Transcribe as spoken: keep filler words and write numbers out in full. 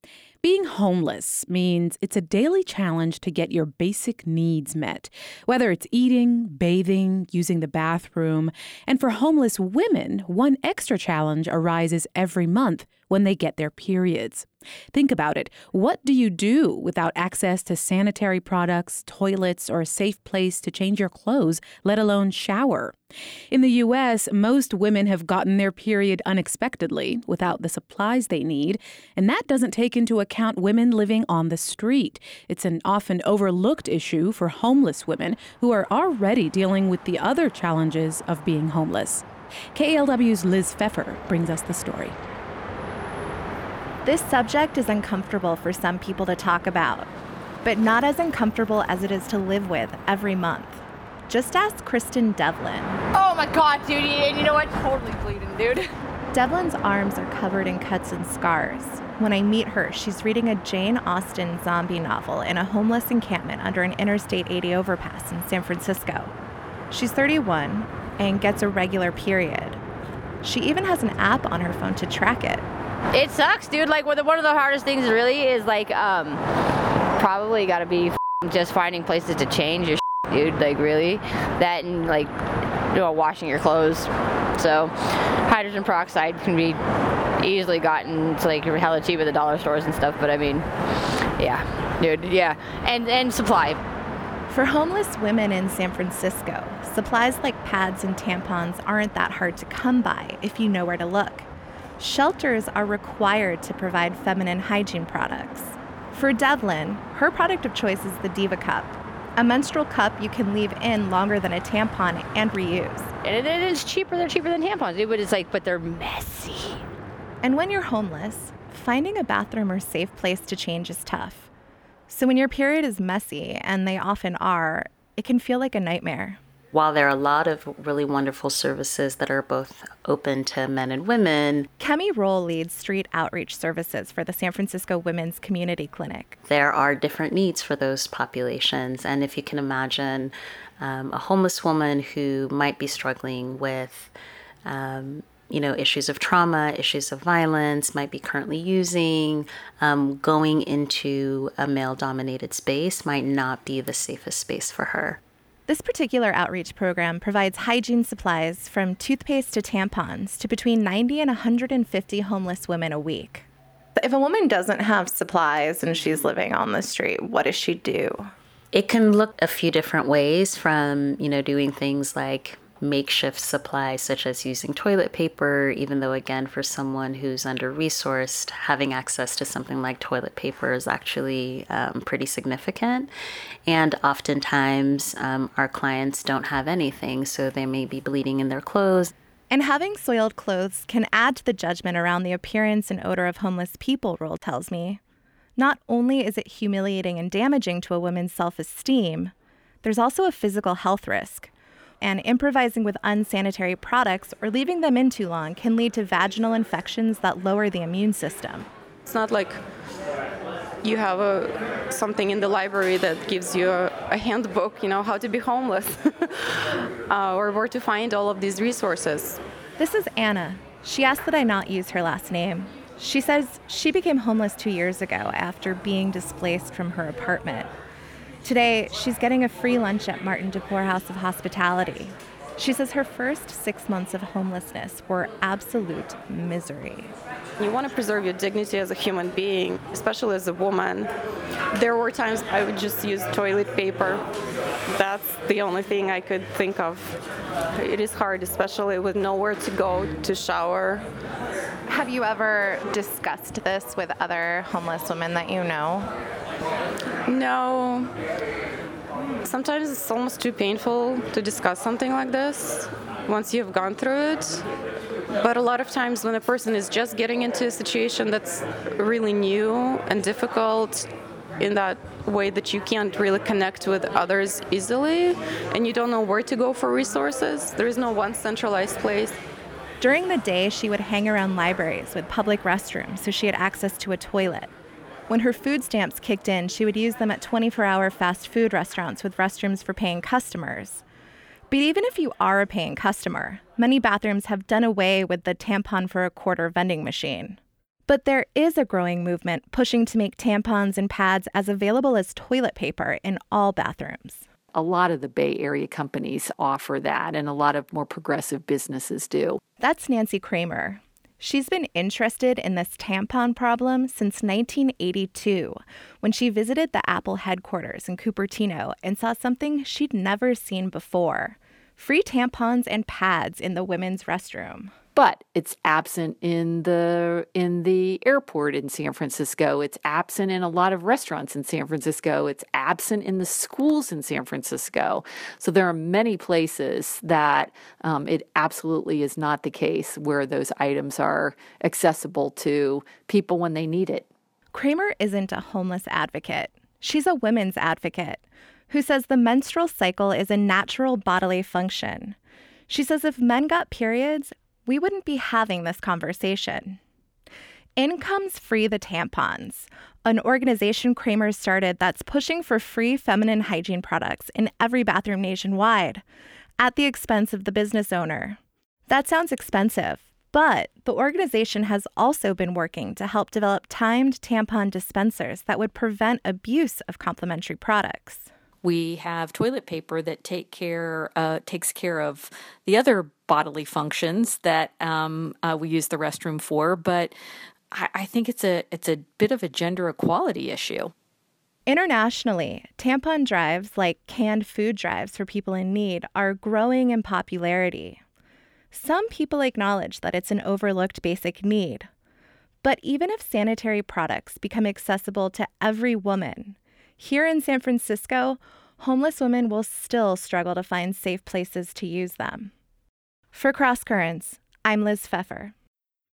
Being homeless means it's a daily challenge to get your basic needs met, whether it's eating, bathing, using the bathroom. And for homeless women, one extra challenge arises every month when they get their periods. Think about it. What do you do without access to sanitary products, toilets, or a safe place to change your clothes, let alone shower? In the U S, most women have gotten their period unexpectedly, without the supplies they need, and that doesn't take into account women living on the street. It's an often overlooked issue for homeless women who are already dealing with the other challenges of being homeless. K A L W's Liz Pfeffer brings us the story. This subject is uncomfortable for some people to talk about, but not as uncomfortable as it is to live with every month. Just ask Kristen Devlin. Oh my God, dude, and you know what? Totally bleeding, dude. Devlin's arms are covered in cuts and scars. When I meet her, she's reading a Jane Austen zombie novel in a homeless encampment under an Interstate eighty overpass in San Francisco. She's thirty-one and gets a regular period. She even has an app on her phone to track it. It sucks, dude. Like, one of the hardest things really is, like, um, probably gotta be just finding places to change your dude. Like, really. That and, like, you know, washing your clothes. So, hydrogen peroxide can be easily gotten. It's, like, hella cheap at the dollar stores and stuff. But, I mean, yeah, dude, yeah. And, and supply. For homeless women in San Francisco, supplies like pads and tampons aren't that hard to come by if you know where to look. Shelters are required to provide feminine hygiene products. For Devlin, her product of choice is the Diva Cup, a menstrual cup you can leave in longer than a tampon and reuse. And it is cheaper. They're cheaper than tampons, dude, but it's like, but they're messy. And when you're homeless, finding a bathroom or safe place to change is tough. So when your period is messy, and they often are, it can feel like a nightmare. While there are a lot of really wonderful services that are both open to men and women, Kemi Roll leads street outreach services for the San Francisco Women's Community Clinic. There are different needs for those populations. And if you can imagine um, a homeless woman who might be struggling with um, you know, issues of trauma, issues of violence, might be currently using, um, going into a male-dominated space might not be the safest space for her. This particular outreach program provides hygiene supplies from toothpaste to tampons to between ninety and one hundred fifty homeless women a week. If a woman doesn't have supplies and she's living on the street, what does she do? It can look a few different ways, from, you know, doing things like makeshift supplies such as using toilet paper, even though, again, for someone who's under-resourced, having access to something like toilet paper is actually um, pretty significant. And oftentimes um, our clients don't have anything, so they may be bleeding in their clothes. And having soiled clothes can add to the judgment around the appearance and odor of homeless people, Roll tells me. Not only is it humiliating and damaging to a woman's self-esteem, there's also a physical health risk. And improvising with unsanitary products or leaving them in too long can lead to vaginal infections that lower the immune system. It's not like you have a, something in the library that gives you a, a handbook, you know, how to be homeless, uh, or where to find all of these resources. This is Anna. She asked that I not use her last name. She says she became homeless two years ago after being displaced from her apartment. Today, she's getting a free lunch at Martin DePore House of Hospitality. She says her first six months of homelessness were absolute misery. You want to preserve your dignity as a human being, especially as a woman. There were times I would just use toilet paper. That's the only thing I could think of. It is hard, especially with nowhere to go to shower. Have you ever discussed this with other homeless women that you know? No. Sometimes it's almost too painful to discuss something like this once you've gone through it. But a lot of times when a person is just getting into a situation that's really new and difficult, in that way that you can't really connect with others easily, and you don't know where to go for resources, there is no one centralized place. During the day, she would hang around libraries with public restrooms so she had access to a toilet. When her food stamps kicked in, she would use them at twenty-four hour fast food restaurants with restrooms for paying customers. But even if you are a paying customer, many bathrooms have done away with the tampon for a quarter vending machine. But there is a growing movement pushing to make tampons and pads as available as toilet paper in all bathrooms. A lot of the Bay Area companies offer that, and a lot of more progressive businesses do. That's Nancy Kramer. She's been interested in this tampon problem since nineteen eighty-two, when she visited the Apple headquarters in Cupertino and saw something she'd never seen before: free tampons and pads in the women's restroom. But it's absent in the in the airport in San Francisco. It's absent in a lot of restaurants in San Francisco. It's absent in the schools in San Francisco. So there are many places that um, it absolutely is not the case where those items are accessible to people when they need it. Kramer isn't a homeless advocate. She's a women's advocate who says the menstrual cycle is a natural bodily function. She says if men got periods, we wouldn't be having this conversation. In comes Free the Tampons, an organization Kramer started that's pushing for free feminine hygiene products in every bathroom nationwide, at the expense of the business owner. That sounds expensive, but the organization has also been working to help develop timed tampon dispensers that would prevent abuse of complementary products. We have toilet paper that take care uh, takes care of the other bodily functions that um, uh, we use the restroom for, but I, I think it's a it's a bit of a gender equality issue. Internationally, tampon drives, like canned food drives for people in need, are growing in popularity. Some people acknowledge that it's an overlooked basic need. But even if sanitary products become accessible to every woman, here in San Francisco, homeless women will still struggle to find safe places to use them. For Cross Currents, I'm Liz Pfeffer.